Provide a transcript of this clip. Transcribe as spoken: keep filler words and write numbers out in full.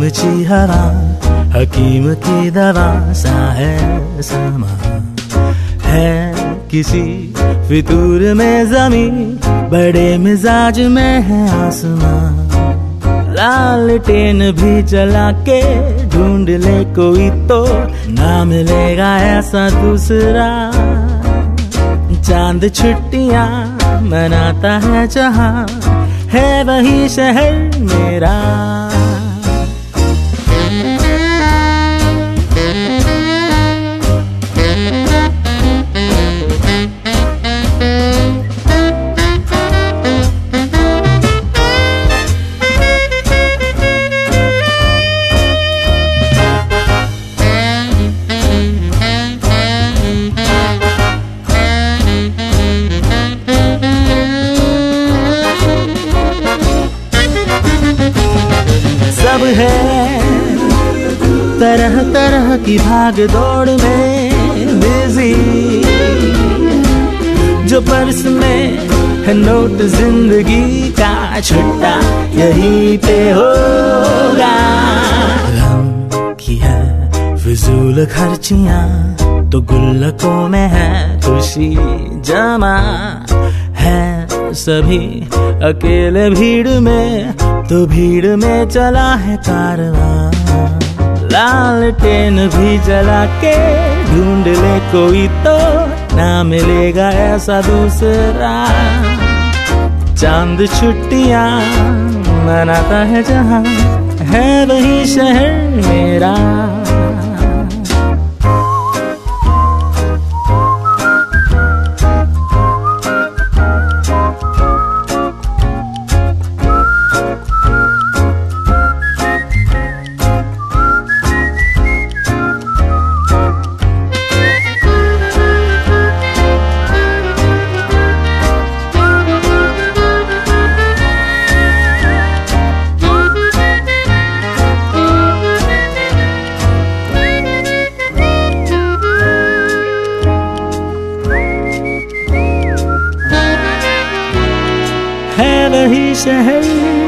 मची हवा, हकीम की दवा सा है समा। है किसी फितूर में जमीन, बड़े मिजाज में है आसमां। लालटेन भी जला के ढूंढ ले कोई तो ना मिलेगा ऐसा दूसरा। चांद छुट्टियां मनाता है जहां, है वही शहर मेरा। सब है तरह तरह की भाग दौड़ में बिजी, जो पर्स में है नोट जिंदगी का छुट्टा यहीं पे होगा। गम की है फिजूल खर्चियां, तो गुल्लकों में है खुशी जमा। है सभी अकेले भीड़ में, तो भीड़ में चला है कारवां। लालटेन भी जला के ढूंढ ले कोई तो ना मिलेगा ऐसा दूसरा। चांद छुट्टियां मनाता है जहां, है वही शहर मेरा। है वही शहर